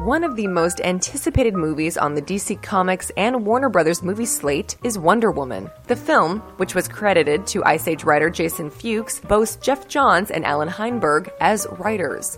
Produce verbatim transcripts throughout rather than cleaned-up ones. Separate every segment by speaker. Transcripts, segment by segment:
Speaker 1: One of the most anticipated movies on the D C Comics and Warner Brothers movie slate is Wonder Woman. The film, which was credited to Ice Age writer Jason Fuchs, boasts Jeff Johns and Alan Heinberg as writers.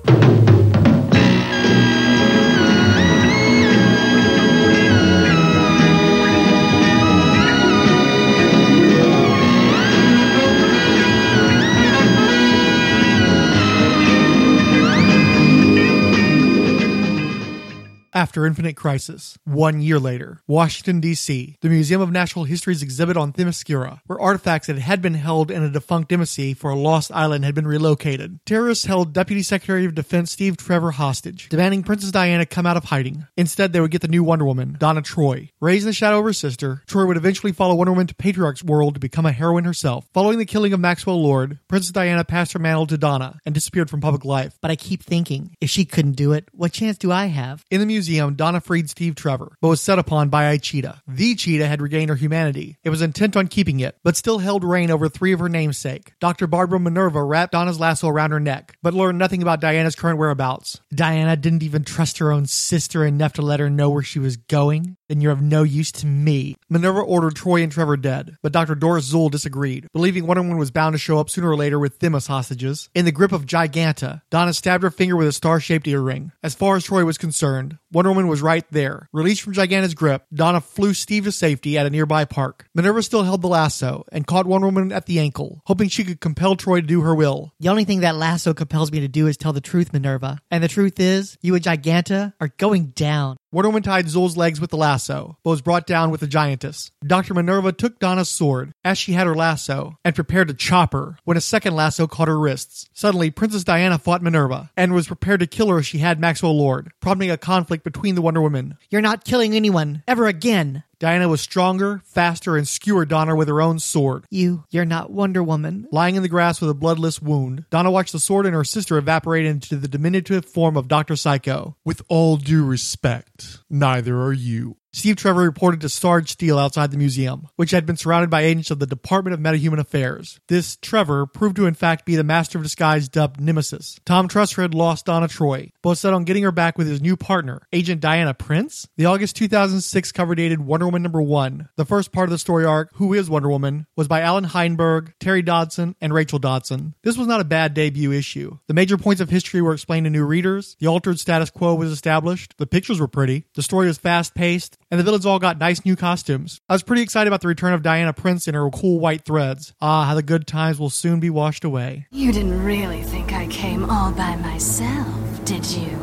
Speaker 2: After Infinite Crisis, one year later, Washington, D C, the Museum of Natural History's exhibit on Themyscira, where artifacts that had been held in a defunct embassy for a lost island had been relocated. Terrorists held Deputy Secretary of Defense Steve Trevor hostage, demanding Princess Diana come out of hiding. Instead, they would get the new Wonder Woman, Donna Troy. Raised in the shadow of her sister, Troy would eventually follow Wonder Woman to Patriarch's world to become a heroine herself. Following the killing of Maxwell Lord, Princess Diana passed her mantle to Donna and disappeared from public life.
Speaker 3: But I keep thinking, if she couldn't do it, what chance do I have?
Speaker 2: In the museum, Museum, Donna freed Steve Trevor, but was set upon by a cheetah. The cheetah had regained her humanity. It was intent on keeping it, but still held reign over three of her namesake. Doctor Barbara Minerva wrapped Donna's lasso around her neck, but learned nothing about Diana's current whereabouts.
Speaker 3: Diana didn't even trust her own sister enough to let her know where she was going? Then you're of no use to me.
Speaker 2: Minerva ordered Troy and Trevor dead, but Doctor Doris Zuhl disagreed, believing Wonder Woman was bound to show up sooner or later with Themis hostages. In the grip of Giganta, Donna stabbed her finger with a star-shaped earring. As far as Troy was concerned, Wonder Woman was right there. Released from Giganta's grip, Donna flew Steve to safety at a nearby park. Minerva still held the lasso and caught Wonder Woman at the ankle, hoping she could compel Troy to do her will.
Speaker 3: The only thing that lasso compels me to do is tell the truth, Minerva. And the truth is, you and Giganta are going down.
Speaker 2: Wonder Woman tied Zuhl's legs with the lasso, but was brought down with the giantess. Doctor Minerva took Donna's sword, as she had her lasso, and prepared to chop her, when a second lasso caught her wrists. Suddenly, Princess Diana fought Minerva, and was prepared to kill her as she had Maxwell Lord, prompting a conflict between the Wonder Women.
Speaker 3: You're not killing anyone, ever again.
Speaker 2: Diana was stronger, faster, and skewered Donna with her own sword.
Speaker 3: You, you're not Wonder Woman.
Speaker 2: Lying in the grass with a bloodless wound, Donna watched the sword and her sister evaporate into the diminutive form of Doctor Psycho. With all due respect, neither are you. Steve Trevor reported to Sarge Steele outside the museum, which had been surrounded by agents of the Department of Metahuman Affairs. This Trevor proved to in fact be the Master of Disguise dubbed Nemesis. Tom Trusser had lost Donna Troy, but was set on getting her back with his new partner, Agent Diana Prince. The August two thousand six cover dated Wonder Woman number one, the first part of the story arc, Who is Wonder Woman, was by Alan Heinberg, Terry Dodson, and Rachel Dodson. This was not a bad debut issue. The major points of history were explained to new readers, the altered status quo was established, the pictures were pretty, the story was fast-paced, and the villains all got nice new costumes. I was pretty excited about the return of Diana Prince in her cool white threads. Ah, how the good times will soon be washed away.
Speaker 4: You didn't really think I came all by myself, did you?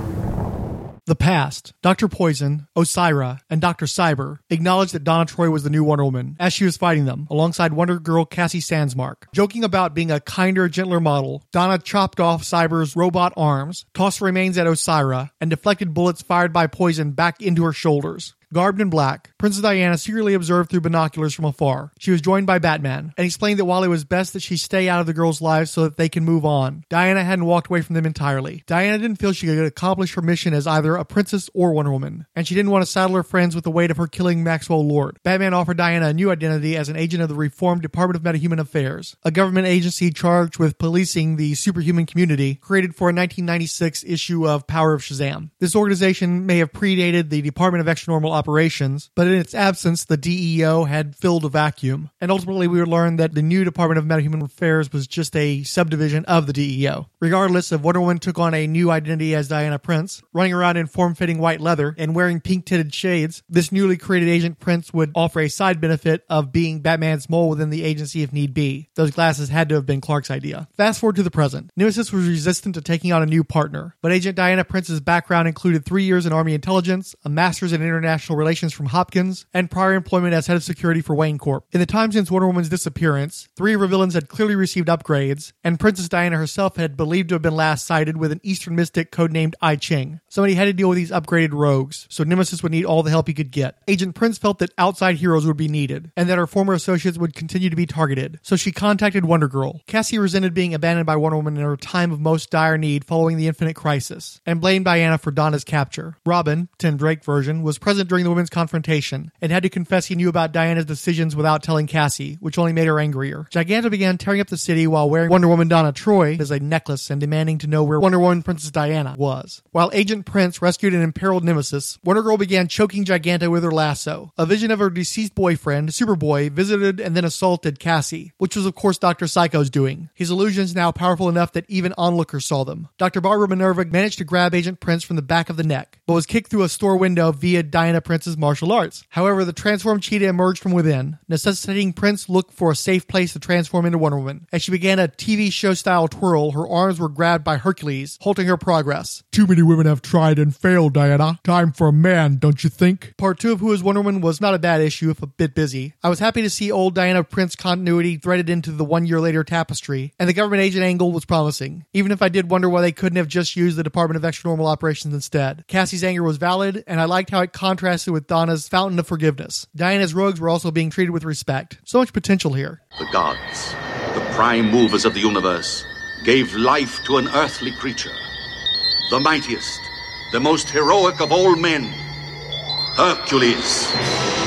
Speaker 2: The past, Doctor Poison, Osira, and Doctor Cyber acknowledged that Donna Troy was the new Wonder Woman as she was fighting them, alongside Wonder Girl Cassie Sandsmark. Joking about being a kinder, gentler model, Donna chopped off Cyber's robot arms, tossed the remains at Osira, and deflected bullets fired by Poison back into her shoulders. Garbed in black, Princess Diana secretly observed through binoculars from afar. She was joined by Batman, and explained that while it was best that she stay out of the girls' lives so that they can move on, Diana hadn't walked away from them entirely. Diana didn't feel she could accomplish her mission as either a princess or Wonder Woman, and she didn't want to saddle her friends with the weight of her killing Maxwell Lord. Batman offered Diana a new identity as an agent of the reformed Department of Metahuman Affairs, a government agency charged with policing the superhuman community, created for a nineteen ninety-six issue of Power of Shazam. This organization may have predated the Department of Extranormal Operations, but in its absence, the D E O had filled a vacuum. And ultimately, we would learn that the new Department of Metahuman Affairs was just a subdivision of the D E O. Regardless, if Wonder Woman took on a new identity as Diana Prince, running around in form-fitting white leather and wearing pink-tinted shades, this newly created Agent Prince would offer a side benefit of being Batman's mole within the agency if need be. Those glasses had to have been Clark's idea. Fast forward to the present. Nemesis was resistant to taking on a new partner, but Agent Diana Prince's background included three years in Army intelligence, a master's in international relations from Hopkins, and prior employment as head of security for Wayne Corp. In the time since Wonder Woman's disappearance, three of her villains had clearly received upgrades, and Princess Diana herself had believed to have been last sighted with an Eastern mystic codenamed I Ching. Somebody had to deal with these upgraded rogues, so Nemesis would need all the help he could get. Agent Prince felt that outside heroes would be needed, and that her former associates would continue to be targeted, so she contacted Wonder Girl. Cassie resented being abandoned by Wonder Woman in her time of most dire need following the Infinite Crisis, and blamed Diana for Donna's capture. Robin, Tim Drake version, was present during during the women's confrontation, and had to confess he knew about Diana's decisions without telling Cassie, which only made her angrier. Giganta began tearing up the city while wearing Wonder Woman Donna Troy as a necklace and demanding to know where Wonder Woman Princess Diana was. While Agent Prince rescued an imperiled nemesis, Wonder Girl began choking Giganta with her lasso. A vision of her deceased boyfriend, Superboy, visited and then assaulted Cassie, which was of course Doctor Psycho's doing. His illusions now powerful enough that even onlookers saw them. Doctor Barbara Minerva managed to grab Agent Prince from the back of the neck, but was kicked through a store window via Diana Prince's martial arts. However, the transformed cheetah emerged from within, necessitating Prince look for a safe place to transform into Wonder Woman. As she began a T V show-style twirl, her arms were grabbed by Hercules, halting her progress.
Speaker 5: Too many women have tried and failed, Diana. Time for a man, don't you think?
Speaker 2: Part two of Who is Wonder Woman was not a bad issue, if a bit busy. I was happy to see old Diana Prince continuity threaded into the one year later tapestry, and the government agent angle was promising, even if I did wonder why they couldn't have just used the Department of Extra Normal Operations instead. Cassie's anger was valid, and I liked how it contrasted with Donna's fountain of forgiveness. Diana's rogues were also being treated with respect. So much potential here.
Speaker 6: The gods, the prime movers of the universe, gave life to an earthly creature, the mightiest, the most heroic of all men, Hercules.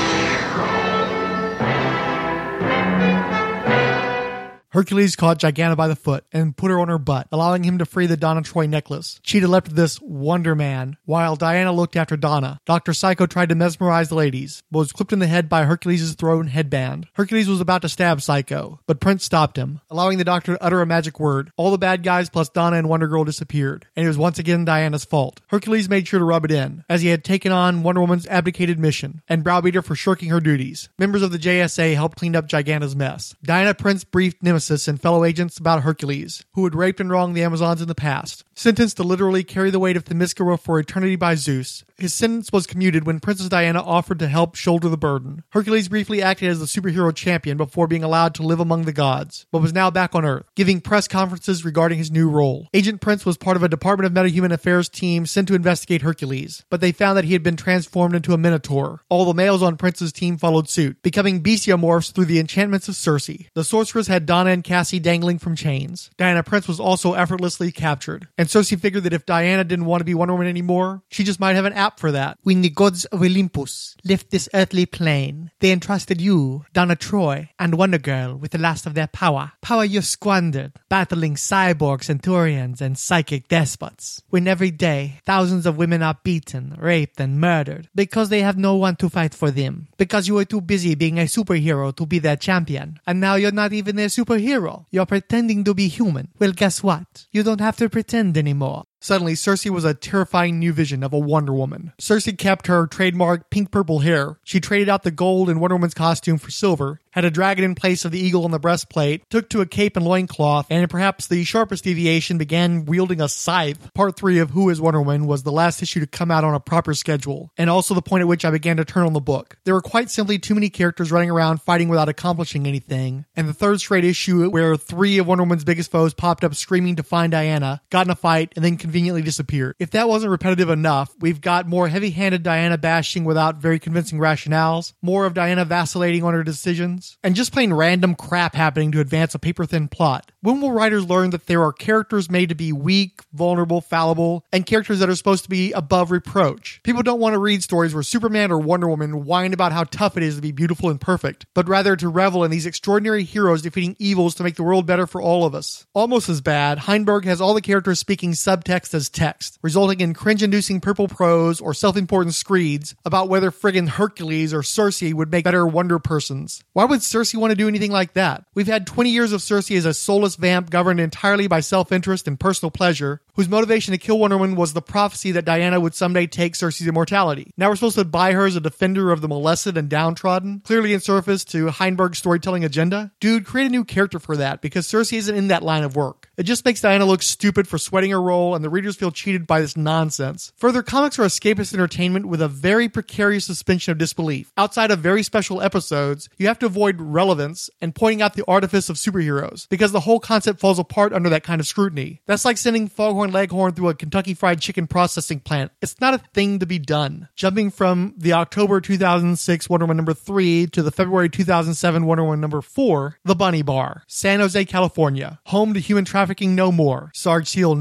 Speaker 2: Hercules caught Giganta by the foot and put her on her butt, allowing him to free the Donna Troy necklace. Cheetah leapt this Wonder Man, while Diana looked after Donna. Doctor Psycho tried to mesmerize the ladies, but was clipped in the head by Hercules' thrown headband. Hercules was about to stab Psycho, but Prince stopped him, allowing the Doctor to utter a magic word. All the bad guys plus Donna and Wonder Girl disappeared, and it was once again Diana's fault. Hercules made sure to rub it in, as he had taken on Wonder Woman's abdicated mission, and browbeat her for shirking her duties. Members of the J S A helped clean up Giganta's mess. Diana Prince briefed Nemesis and fellow agents about Hercules, who had raped and wronged the Amazons in the past. Sentenced to literally carry the weight of Themyscira for eternity by Zeus, his sentence was commuted when Princess Diana offered to help shoulder the burden. Hercules briefly acted as the superhero champion before being allowed to live among the gods, but was now back on Earth, giving press conferences regarding his new role. Agent Prince was part of a Department of Metahuman Affairs team sent to investigate Hercules, but they found that he had been transformed into a Minotaur. All the males on Prince's team followed suit, becoming bestiomorphs through the enchantments of Circe. The sorceress had Donna and Cassie dangling from chains. Diana Prince was also effortlessly captured, and Circe figured that if Diana didn't want to be Wonder Woman anymore, she just might have an app for that.
Speaker 3: When the gods of Olympus left this earthly plane, they entrusted you, Donna Troy, and Wonder Girl with the last of their power. Power you squandered, battling cyborg centurions and psychic despots. When every day, thousands of women are beaten, raped, and murdered, because they have no one to fight for them. Because you were too busy being a superhero to be their champion. And now you're not even their superhero. You're pretending to be human. Well, guess what? You don't have to pretend anymore.
Speaker 2: Suddenly, Circe was a terrifying new vision of a Wonder Woman. Circe kept her trademark pink-purple hair. She traded out the gold in Wonder Woman's costume for silver, had a dragon in place of the eagle on the breastplate, took to a cape and loincloth, and perhaps the sharpest deviation, began wielding a scythe. Part three of Who is Wonder Woman was the last issue to come out on a proper schedule, and also the point at which I began to turn on the book. There were quite simply too many characters running around fighting without accomplishing anything, and the third straight issue where three of Wonder Woman's biggest foes popped up screaming to find Diana, got in a fight, and then conveniently disappeared. If that wasn't repetitive enough, we've got more heavy-handed Diana bashing without very convincing rationales, more of Diana vacillating on her decisions, and just plain random crap happening to advance a paper-thin plot. When will writers learn that there are characters made to be weak, vulnerable, fallible, and characters that are supposed to be above reproach? People don't want to read stories where Superman or Wonder Woman whine about how tough it is to be beautiful and perfect, but rather to revel in these extraordinary heroes defeating evils to make the world better for all of us. Almost as bad, Heinberg has all the characters speaking subtext as text, resulting in cringe-inducing purple prose or self-important screeds about whether friggin' Hercules or Circe would make better wonder persons. Why would Circe want to do anything like that? We've had twenty years of Circe as a soulless vamp governed entirely by self-interest and personal pleasure, whose motivation to kill Wonder Woman was the prophecy that Diana would someday take Circe's immortality. Now we're supposed to buy her as a defender of the molested and downtrodden, clearly in service to Heinberg's storytelling agenda? Dude, create a new character for that, because Circe isn't in that line of work. It just makes Diana look stupid for sweating her role, and the readers feel cheated by this nonsense. Further, comics are escapist entertainment with a very precarious suspension of disbelief. Outside of very special episodes, you have to avoid relevance and pointing out the artifice of superheroes, because the whole concept falls apart under that kind of scrutiny. That's like sending Foghorn Leghorn through a Kentucky Fried Chicken processing plant. It's not a thing to be done. Jumping from the October two thousand six Wonder Woman number three to the February two thousand seven Wonder Woman number four, The Bunny Bar, San Jose, California. Home to human trafficking no more, Sarge Seal noted.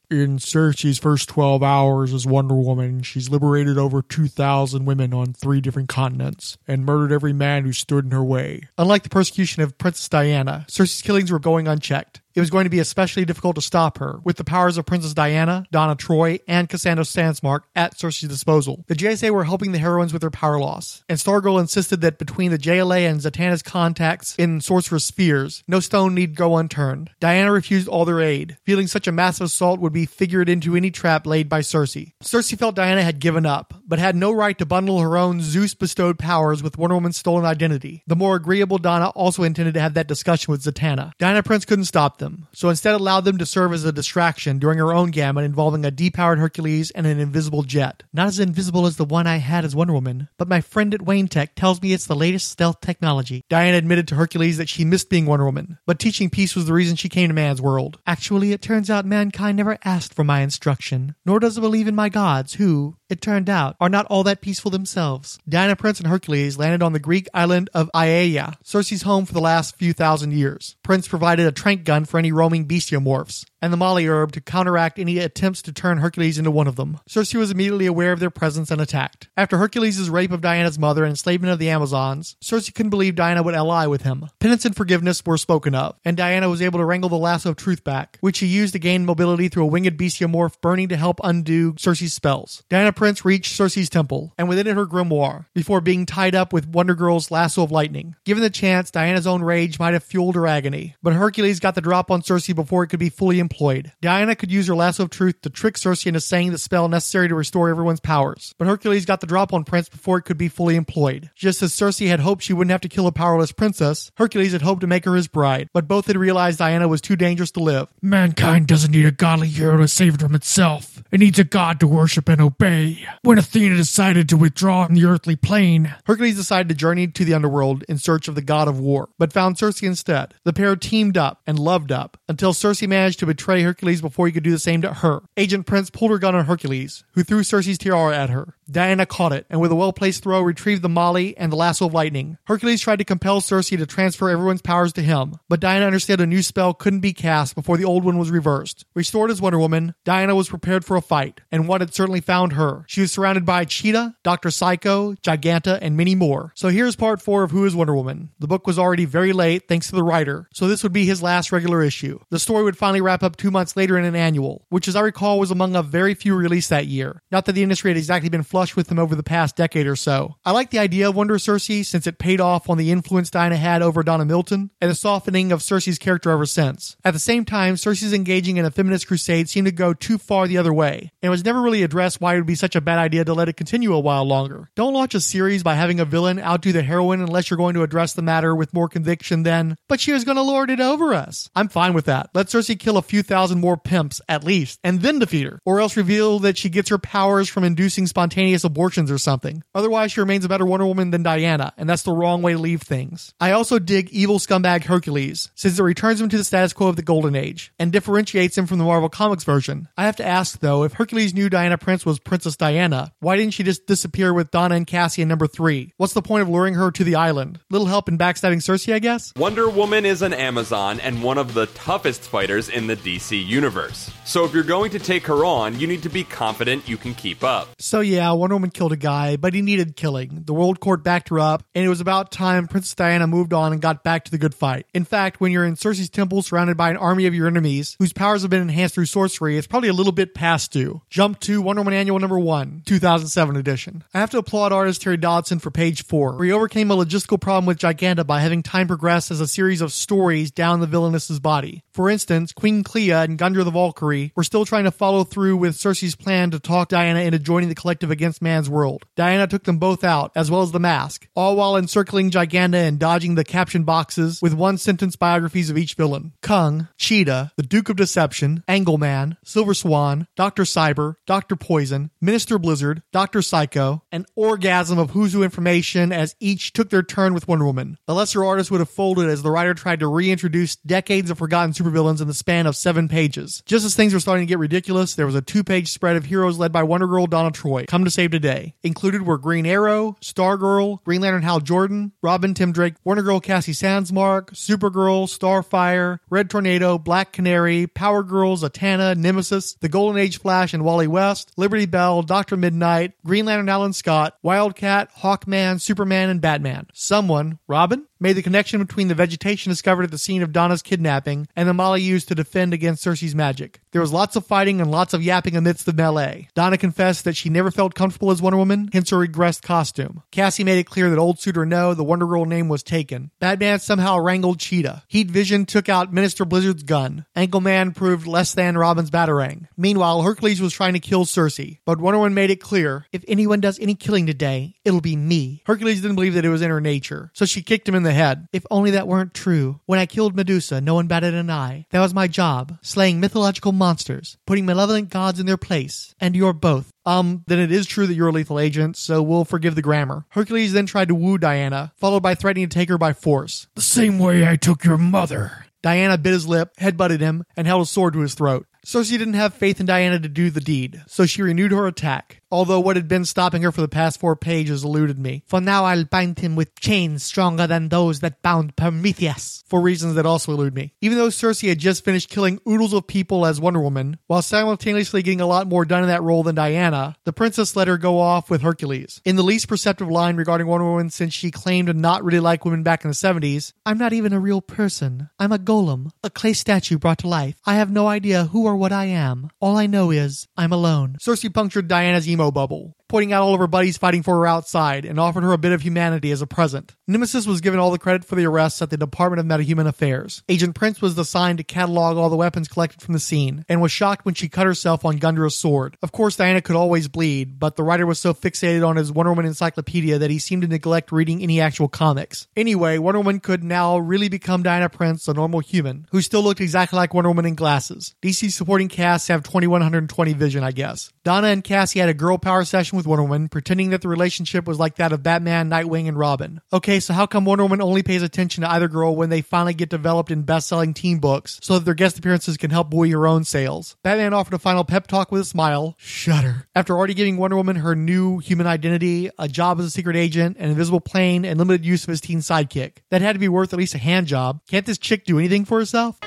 Speaker 2: In Cersei's first twelve hours as Wonder Woman, she's liberated over two thousand women on three different continents and murdered every man who stood in her way. Unlike the persecution of Princess Diana, Cersei's killings were going unchecked. It was going to be especially difficult to stop her, with the powers of Princess Diana, Donna Troy, and Cassandra Sandsmark at Cersei's disposal. The J S A were helping the heroines with their power loss, and Stargirl insisted that between the J L A and Zatanna's contacts in Sorcerer's spheres, no stone need go unturned. Diana refused all their aid, feeling such a massive assault would be figured into any trap laid by Cersei. Cersei felt Diana had given up, but had no right to bundle her own Zeus-bestowed powers with Wonder Woman's stolen identity. The more agreeable Donna also intended to have that discussion with Zatanna. Diana Prince couldn't stop them. So instead allowed them to serve as a distraction during her own gamut involving a depowered Hercules and an invisible jet. Not as invisible as the one I had as Wonder Woman, but my friend at Wayne Tech tells me it's the latest stealth technology. Diana admitted to Hercules that she missed being Wonder Woman, but teaching peace was the reason she came to man's world. Actually, it turns out mankind never asked for my instruction, nor does it believe in my gods, who, it turned out, are not all that peaceful themselves. Diana Prince and Hercules landed on the Greek island of Aiaia, Cersei's home for the last few thousand years. Prince provided a trank gun for any roaming bestiomorphs, and the Molly herb to counteract any attempts to turn Hercules into one of them. Cersei was immediately aware of their presence and attacked. After Hercules' rape of Diana's mother and enslavement of the Amazons, Cersei couldn't believe Diana would ally with him. Penance and forgiveness were spoken of, and Diana was able to wrangle the lasso of truth back, which she used to gain mobility through a winged bestiomorph burning to help undo Cersei's spells. Diana Prince reached Cersei's temple, and within it her grimoire, before being tied up with Wonder Girl's lasso of lightning. Given the chance, Diana's own rage might have fueled her agony, but Hercules got the drop on Cersei before it could be fully employed. Diana could use her lasso of truth to trick Cersei into saying the spell necessary to restore everyone's powers, but Hercules got the drop on Prince before it could be fully employed. Just as Cersei had hoped she wouldn't have to kill a powerless princess, Hercules had hoped to make her his bride, but both had realized Diana was too dangerous to live.
Speaker 5: Mankind doesn't need a godly hero to save it from itself. It needs a god to worship and obey. When Athena decided to withdraw from the earthly plane,
Speaker 2: Hercules decided to journey to the underworld in search of the god of war, but found Cersei instead. The pair teamed up and loved up, until Cersei managed to betray Hercules before he could do the same to her. Agent Prince pulled her gun on Hercules, who threw Cersei's tiara at her. Diana caught it, and with a well-placed throw retrieved the Molly and the lasso of lightning. Hercules tried to compel Cersei to transfer everyone's powers to him, but Diana understood a new spell couldn't be cast before the old one was reversed. Restored as Wonder Woman, Diana was prepared for a fight, and one had certainly found her. She was surrounded by Cheetah, Doctor Psycho, Giganta, and many more. So here's part four of Who is Wonder Woman. The book was already very late thanks to the writer, so this would be his last regular issue. The story would finally wrap up two months later in an annual, which as I recall was among a very few released that year. Not that the industry had exactly been flush with them over the past decade or so. I like the idea of Wonder Cersei since it paid off on the influence Diana had over Donna Milton and the softening of Cersei's character ever since. At the same time, Cersei's engaging in a feminist crusade seemed to go too far the other way, and it was never really addressed why it would be such a bad idea to let it continue a while longer. Don't launch a series by having a villain outdo the heroine unless you're going to address the matter with more conviction than, but she was going to lord it over us. I'm fine with that. Let Cersei kill a few thousand more pimps, at least, and then defeat her. Or else reveal that she gets her powers from inducing spontaneous abortions or something. Otherwise, she remains a better Wonder Woman than Diana, and that's the wrong way to leave things. I also dig evil scumbag Hercules, since it returns him to the status quo of the Golden Age, and differentiates him from the Marvel Comics version. I have to ask, though, if Hercules knew Diana Prince was Princess Diana, why didn't she just disappear with Donna and Cassie in number three? What's the point of luring her to the island? Little help in backstabbing Cersei, I guess?
Speaker 7: Wonder Woman is an Amazon and one of the toughest fighters in the D C universe. So if you're going to take her on, you need to be confident you can keep up.
Speaker 2: So yeah, Wonder Woman killed a guy, but he needed killing. The World Court backed her up, and it was about time Princess Diana moved on and got back to the good fight. In fact, when you're in Cersei's temple surrounded by an army of your enemies, whose powers have been enhanced through sorcery, it's probably a little bit past due. Jump to Wonder Woman Annual number one, two thousand seven edition. I have to applaud artist Terry Dodson for page four, where he overcame a logistical problem with Giganta by having time progress as a series of stories down the villainess's body. For instance, Queen Clea and Gundra the Valkyrie were still trying to follow through with Cersei's plan to talk Diana into joining the collective against man's world. Diana took them both out, as well as the mask, all while encircling Giganta and dodging the caption boxes with one-sentence biographies of each villain. Kung, Cheetah, the Duke of Deception, Angleman, Silver Swan, Doctor Cyber, Doctor Poison, Minister Blizzard, Doctor Psycho, an orgasm of Who's Who information as each took their turn with Wonder Woman. The lesser artists would have folded as the writer tried to reintroduce decades of forgotten supervillains in the span of seven pages. Just as things were starting to get ridiculous, there was a two-page spread of heroes led by Wonder Girl Donna Troy, come to save today. Included were Green Arrow, Stargirl, Green Lantern Hal Jordan, Robin Tim Drake, Wonder Girl Cassie Sandsmark, Supergirl, Starfire, Red Tornado, Black Canary, Power Girls, Zatanna, Nemesis, the Golden Age Flash and Wally West, Liberty Bell, Doctor Midnight, Green Lantern Alan Scott, Wildcat, Hawkman, Superman, and Batman. Someone, Robin, made the connection between the vegetation discovered at the scene of Donna's kidnapping and the Molly used to defend against Cersei's magic. There was lots of fighting and lots of yapping amidst the melee. Donna confessed that she never felt comfortable as Wonder Woman, hence her regressed costume. Cassie made it clear that old suit or no, the Wonder Girl name was taken. Batman somehow wrangled Cheetah. Heat Vision took out Minister Blizzard's gun. Ankle Man proved less than Robin's Batarang. Meanwhile, Hercules was trying to kill Cersei, but Wonder Woman made it clear, if anyone does any killing today, it'll be me. Hercules didn't believe that it was in her nature, so she kicked him in the head. If only that weren't true. When I killed Medusa, no one batted an eye. That was my job, slaying mythological monsters, putting malevolent gods in their place, and you're both. Um, then it is true that you're a lethal agent, so we'll forgive the grammar. Hercules then tried to woo Diana, followed by threatening to take her by force.
Speaker 5: The same way I took your mother.
Speaker 2: Diana bit his lip, headbutted him, and held a sword to his throat. Cersei didn't have faith in Diana to do the deed, so she renewed her attack. Although what had been stopping her for the past four pages eluded me.
Speaker 3: For now I'll bind him with chains stronger than those that bound Prometheus.
Speaker 2: For reasons that also elude me. Even though Cersei had just finished killing oodles of people as Wonder Woman, while simultaneously getting a lot more done in that role than Diana, the princess let her go off with Hercules. In the least perceptive line regarding Wonder Woman since she claimed to not really like women back in the seventies,
Speaker 3: I'm not even a real person. I'm a golem, a clay statue brought to life. I have no idea who or what I am. All I know is, I'm alone.
Speaker 2: Cersei punctured Diana's emo bubble, pointing out all of her buddies fighting for her outside, and offered her a bit of humanity as a present. Nemesis was given all the credit for the arrests at the Department of Metahuman Affairs. Agent Prince was assigned to catalog all the weapons collected from the scene, and was shocked when she cut herself on Gundra's sword. Of course, Diana could always bleed, but the writer was so fixated on his Wonder Woman encyclopedia that he seemed to neglect reading any actual comics. Anyway, Wonder Woman could now really become Diana Prince, a normal human, who still looked exactly like Wonder Woman in glasses. D C supporting casts have twenty-one twenty vision, I guess. Donna and Cassie had a girl power session with Wonder Woman, pretending that the relationship was like that of Batman, Nightwing, and Robin. Okay, so how come Wonder Woman only pays attention to either girl when they finally get developed in best-selling teen books, so that their guest appearances can help buoy her own sales? Batman offered a final pep talk with a smile. Shudder. After already giving Wonder Woman her new human identity, a job as a secret agent, an invisible plane, and limited use of his teen sidekick. That had to be worth at least a hand job. Can't this chick do anything for herself?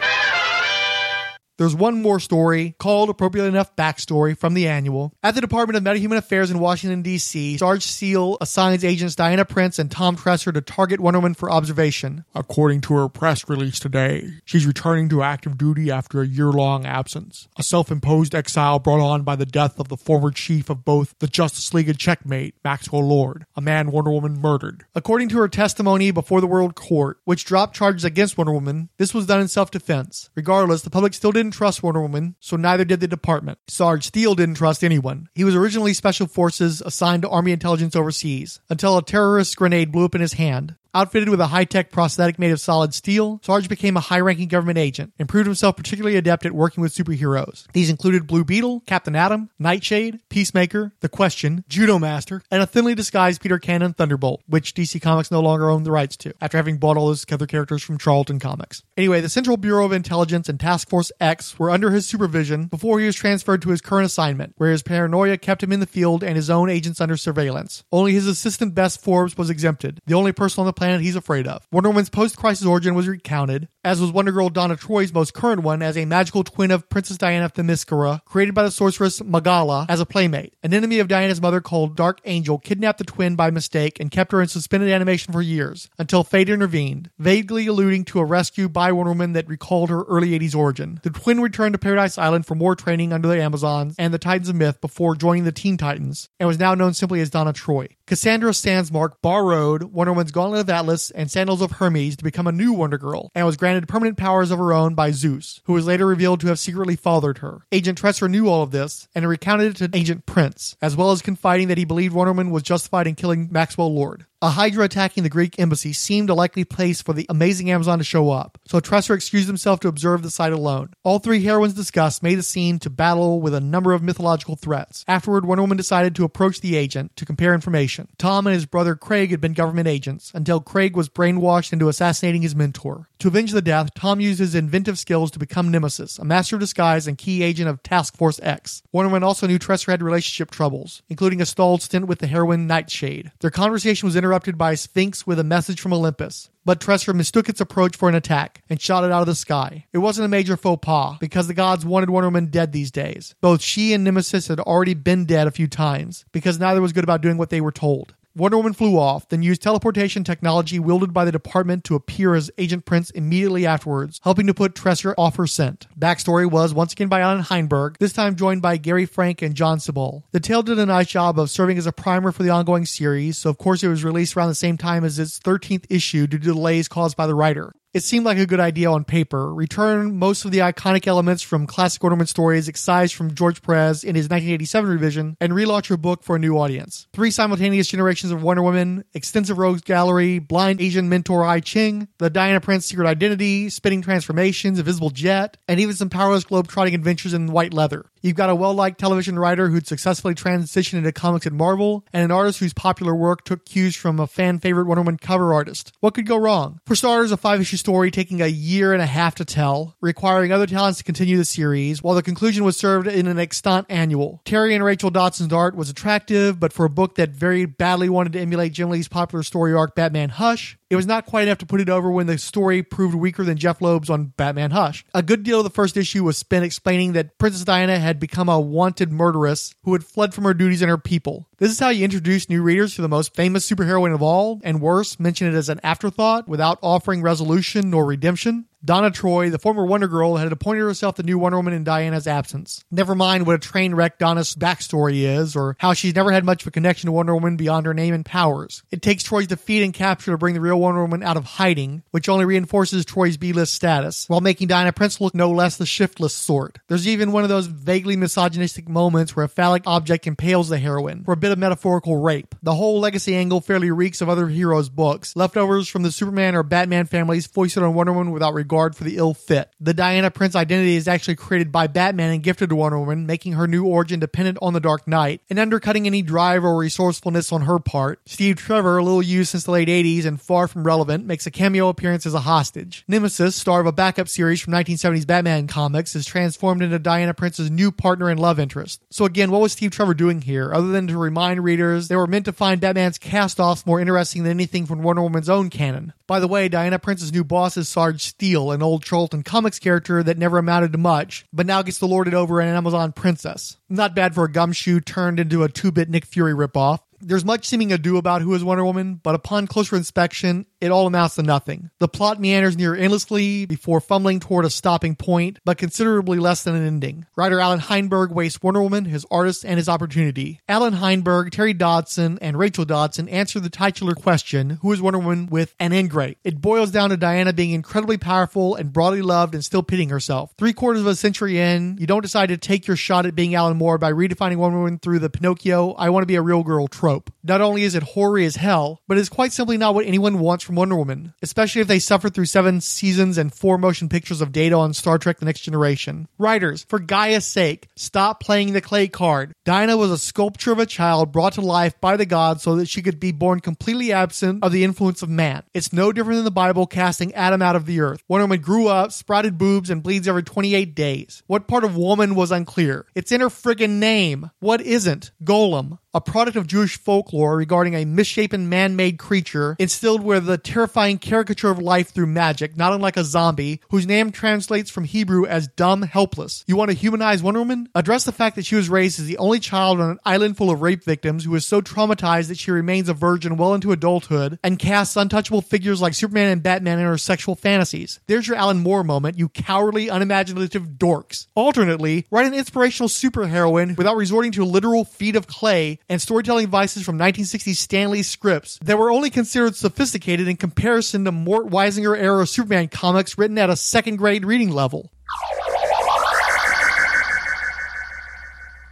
Speaker 2: There's one more story, called appropriately enough Backstory, from the annual. At the Department of Metahuman Affairs in Washington, D C, Sarge Steele assigns agents Diana Prince and Tom Tresser to target Wonder Woman for observation.
Speaker 5: According to her press release today, she's returning to active duty after a year-long absence. A self-imposed exile brought on by the death of the former chief of both the Justice League and Checkmate, Maxwell Lord, a man Wonder Woman murdered. According to her testimony before the World Court, which dropped charges against Wonder Woman, this was done in self-defense. Regardless, the public still didn't trust Wonder Woman, so neither did the department. Sarge Steele didn't trust anyone. He was originally Special Forces assigned to Army intelligence overseas, until a terrorist grenade blew up in his hand. Outfitted with a high-tech prosthetic made of solid steel, Sarge became a high-ranking government agent and proved himself particularly adept at working with superheroes. These included Blue Beetle, Captain Atom, Nightshade, Peacemaker, The Question, Judo Master, and a thinly disguised Peter Cannon Thunderbolt, which D C Comics no longer owned the rights to, after having bought all those other characters from Charlton Comics. Anyway, the Central Bureau of Intelligence and Task Force X were under his supervision before he was transferred to his current assignment, where his paranoia kept him in the field and his own agents under surveillance. Only his assistant Bess Forbes was exempted, the only person on the planet he's afraid of. Wonder Woman's post-crisis origin was recounted, as was Wonder Girl Donna Troy's most current one, as a magical twin of Princess Diana Themyscira, created by the sorceress Magala as a playmate. An enemy of Diana's mother called Dark Angel kidnapped the twin by mistake and kept her in suspended animation for years, until fate intervened, vaguely alluding to a rescue by Wonder Woman that recalled her early eighties origin. The twin returned to Paradise Island for more training under the Amazons and the Titans of Myth before joining the Teen Titans, and was now known simply as Donna Troy. Cassandra Sandsmark borrowed Wonder Woman's Gauntlet of Atlas and Sandals of Hermes to become a new Wonder Girl, and was granted permanent powers of her own by Zeus, who was later revealed to have secretly fathered her. Agent Tresser knew all of this, and recounted it to Agent Prince, as well as confiding that he believed Wonder Woman was justified in killing Maxwell Lord.
Speaker 2: A Hydra attacking the Greek embassy seemed a likely place for the amazing Amazon to show up, so Tresser excused himself to observe the sight alone. All three heroines discussed made the scene to battle with a number of mythological threats. Afterward, Wonder Woman decided to approach the agent to compare information. Tom and his brother Craig had been government agents, until Craig was brainwashed into assassinating his mentor. To avenge the death, Tom used his inventive skills to become Nemesis, a master of disguise and key agent of Task Force X. Wonder Woman also knew Tresser had relationship troubles, including a stalled stint with the heroine Nightshade. Their conversation was interrupted by a Sphinx with a message from Olympus, but Tresser mistook its approach for an attack and shot it out of the sky. It wasn't a major faux pas, because the gods wanted Wonder Woman dead these days. Both she and Nemesis had already been dead a few times, because neither was good about doing what they were told. Wonder Woman flew off, then used teleportation technology wielded by the department to appear as Agent Prince immediately afterwards, helping to put Tresser off her scent. Backstory was once again by Alan Heinberg, this time joined by Gary Frank and John Sebald. The tale did a nice job of serving as a primer for the ongoing series, so of course it was released around the same time as its thirteenth issue due to delays caused by the writer. It seemed like a good idea on paper. Return most of the iconic elements from classic Wonder Woman stories excised from George Perez in his nineteen eighty-seven revision, and relaunch your book for a new audience. Three simultaneous generations of Wonder Woman, extensive rogues gallery, blind Asian mentor I Ching, the Diana Prince secret identity, spinning transformations, invisible jet, and even some powerless globe-trotting adventures in white leather. You've got a well-liked television writer who'd successfully transitioned into comics at Marvel, and an artist whose popular work took cues from a fan-favorite Wonder Woman cover artist. What could go wrong? For starters, a five-issue story taking a year and a half to tell, requiring other talents to continue the series, while the conclusion was served in an extant annual. Terry and Rachel Dotson's art was attractive, but for a book that very badly wanted to emulate Jim Lee's popular story arc Batman Hush, it was not quite enough to put it over when the story proved weaker than Jeff Loeb's on Batman Hush. A good deal of the first issue was spent explaining that Princess Diana had become a wanted murderess who had fled from her duties and her people. This is how you introduce new readers to the most famous superheroine of all, and worse, mention it as an afterthought without offering resolution nor redemption. Donna Troy, the former Wonder Girl, had appointed herself the new Wonder Woman in Diana's absence. Never mind what a train wreck Donna's backstory is, or how she's never had much of a connection to Wonder Woman beyond her name and powers. It takes Troy's defeat and capture to bring the real Wonder Woman out of hiding, which only reinforces Troy's B-list status, while making Diana Prince look no less the shiftless sort. There's even one of those vaguely misogynistic moments where a phallic object impales the heroine, for a bit of metaphorical rape. The whole legacy angle fairly reeks of other heroes' books, leftovers from the Superman or Batman families foisted on Wonder Woman without regard for the ill fit. The Diana Prince identity is actually created by Batman and gifted to Wonder Woman, making her new origin dependent on the Dark Knight, and undercutting any drive or resourcefulness on her part. Steve Trevor, a little used since the late eighties and far from relevant, makes a cameo appearance as a hostage. Nemesis, star of a backup series from nineteen seventies Batman comics, is transformed into Diana Prince's new partner and love interest. So again, what was Steve Trevor doing here, other than to remind readers they were meant to find Batman's cast-offs more interesting than anything from Wonder Woman's own canon? By the way, Diana Prince's new boss is Sarge Steele, an old Charlton Comics character that never amounted to much, but now gets to lord it over an Amazon princess. Not bad for a gumshoe turned into a two-bit Nick Fury ripoff. There's much seeming ado about who is Wonder Woman, but upon closer inspection, it all amounts to nothing. The plot meanders near endlessly before fumbling toward a stopping point, but considerably less than an ending. Writer Alan Heinberg wastes Wonder Woman, his artist, and his opportunity. Alan Heinberg, Terry Dodson, and Rachel Dodson answer the titular question, who is Wonder Woman, with an end great. It boils down to Diana being incredibly powerful and broadly loved and still pitying herself. Three quarters of a century in, you don't decide to take your shot at being Alan Moore by redefining Wonder Woman through the Pinocchio, I want to be a real girl trope. Not only is it hoary as hell, but it's quite simply not what anyone wants from Wonder Woman, especially if they suffered through seven seasons and four motion pictures of Data on Star Trek The Next Generation. Writers, for Gaia's sake, stop playing the clay card. Diana was a sculpture of a child brought to life by the gods so that she could be born completely absent of the influence of man. It's no different than the Bible casting Adam out of the earth. Wonder Woman grew up, sprouted boobs, and bleeds every twenty-eight days. What part of woman was unclear? It's in her friggin' name. What isn't? Golem. A product of Jewish folklore regarding a misshapen man-made creature instilled with a terrifying caricature of life through magic, not unlike a zombie, whose name translates from Hebrew as dumb, helpless. You want to humanize Wonder Woman? Address the fact that she was raised as the only child on an island full of rape victims who is so traumatized that she remains a virgin well into adulthood and casts untouchable figures like Superman and Batman in her sexual fantasies. There's your Alan Moore moment, you cowardly, unimaginative dorks. Alternately, write an inspirational superheroine without resorting to a literal feat of clay and storytelling devices from nineteen sixties Stan Lee scripts that were only considered sophisticated in comparison to Mort Weisinger-era Superman comics written at a second-grade reading level.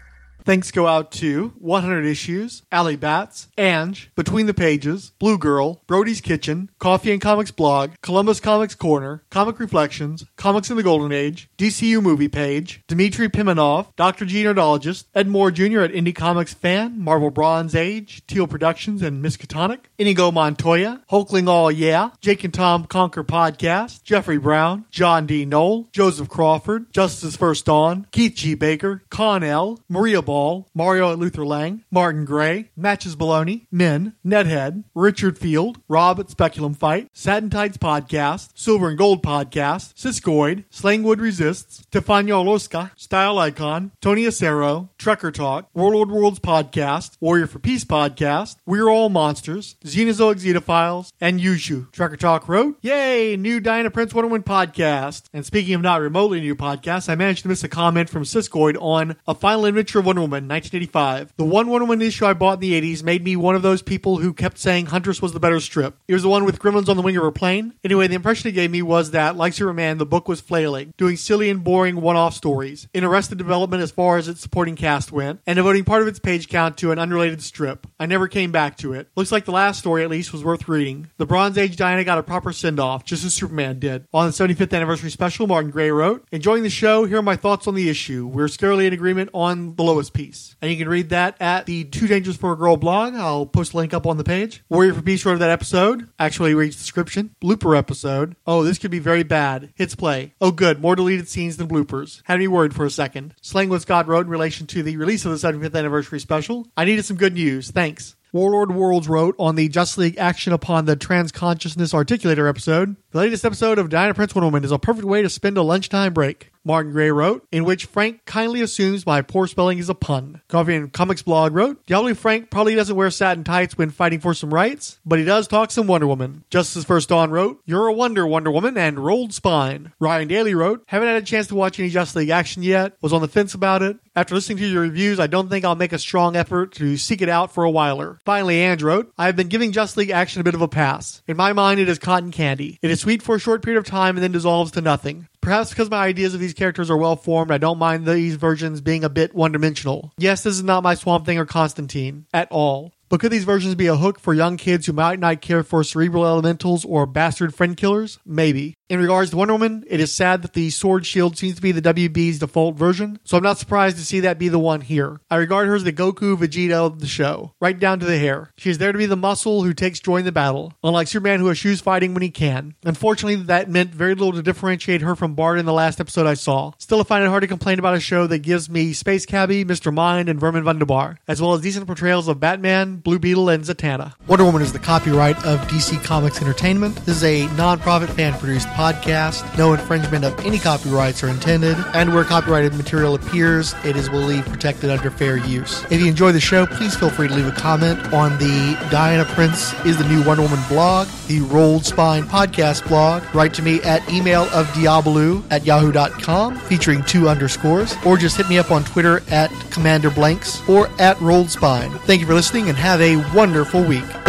Speaker 2: Thanks go out to one hundred Issues, Allie Batts, Ange, Between the Pages, Blue Girl, Brody's Kitchen, Coffee and Comics Blog, Columbus Comics Corner, Comic Reflections, Comics in the Golden Age, D C U Movie Page, Dmitry Pimenov, Doctor G Nerdologist, Ed Moore Junior at Indie Comics Fan, Marvel Bronze Age, Teal Productions, and Miskatonic, Inigo Montoya, Hulkling All Yeah, Jake and Tom Conquer Podcast, Jeffrey Brown, John D. Knoll, Joseph Crawford, Justice First Dawn, Keith G. Baker, Con L, Maria Ball, Mario at Luther Lang, Martin Gray, Matches Baloney, Min, Nedhead, Richard Field, Rob at Speculum Fight, Satin Tights Podcast, Silver and Gold Podcast, Siskoid, Slangwood Resists, Stefano Loska, Style Icon, Tony Acero, Trucker Talk, Warlord Worlds Podcast, Warrior for Peace Podcast, We're All Monsters, Xenozoic Xenophiles, and Yushu. Trucker Talk wrote, Yay, new Diana Prince Wonder Woman podcast. And speaking of not remotely new podcasts, I managed to miss a comment from Siskoid on A Final Adventure of Wonder Woman, nineteen eighty-five. The one Wonder Woman issue I bought in the eighties made me one of those people who kept saying Huntress was the better strip. It was the one with gremlins on the wing of her plane. Anyway, the impression it gave me was that, like Superman, the book was flailing, doing silly and boring one-off stories, in arrested development as far as its supporting cast went, and devoting part of its page count to an unrelated strip. I never came back to it. Looks like the last story, at least, was worth reading. The Bronze Age Diana got a proper send-off, just as Superman did. On the seventy-fifth anniversary special, Martin Gray wrote, Enjoying the show, here are my thoughts on the issue. We're scarcely in agreement on the Lois piece. And you can read that at the Too Dangerous for a Girl blog. I'll post a link up on the page. Warrior for Peace wrote that episode. Actually reads the description. Blooper episode. Oh, this could be very bad. Hits play. Oh good, more deleted scenes than bloopers. Had me worried for a second. Slangwood Scott wrote in relation to the release of the seventy-fifth anniversary special. I needed some good news. Thanks. Warlord Worlds wrote on the Justice League Action Upon the Transconsciousness Articulator episode, the latest episode of Diana Prince Wonder Woman is a perfect way to spend a lunchtime break. Martin Gray wrote, in which Frank kindly assumes my poor spelling is a pun. Coffee and Comics Blog wrote, Diablo Frank probably doesn't wear satin tights when fighting for some rights, but he does talk some Wonder Woman. Justice First Dawn wrote, You're a wonder, Wonder Woman, and rolled spine. Ryan Daly wrote, Haven't had a chance to watch any Justice League action yet, was on the fence about it. After listening to your reviews, I don't think I'll make a strong effort to seek it out for a whiler. Finally, Ange wrote, I have been giving Justice League action a bit of a pass. In my mind, it is cotton candy. It is sweet for a short period of time and then dissolves to nothing. Perhaps because my ideas of these characters are well formed, I don't mind these versions being a bit one-dimensional. Yes, this is not my Swamp Thing or Constantine. At all. But could these versions be a hook for young kids who might not care for cerebral elementals or bastard friend killers? Maybe. In regards to Wonder Woman, it is sad that the Sword Shield seems to be the W B's default version, so I'm not surprised to see that be the one here. I regard her as the Goku Vegeta of the show, right down to the hair. She is there to be the muscle who takes joy in the battle, unlike Superman who eschews fighting when he can. Unfortunately, that meant very little to differentiate her from Bart in the last episode I saw. Still, I find it hard to complain about a show that gives me Space Cabbie, Mister Mind, and Vermin Wunderbar, as well as decent portrayals of Batman, Blue Beetle, and Zatanna. Wonder Woman is the copyright of D C Comics Entertainment. This is a non-profit fan-produced podcast. No infringement of any copyrights are intended, and where copyrighted material appears, it is believed protected under fair use. If you enjoy the show, please feel free to leave a comment on the Diana Prince is the New Wonder Woman blog, the Rolled Spine podcast blog. Write to me at email of diabolu at yahoo dot com, featuring two underscores, or just hit me up on Twitter at Commander Blanks or at Rolled Spine. Thank you for listening and have a wonderful week.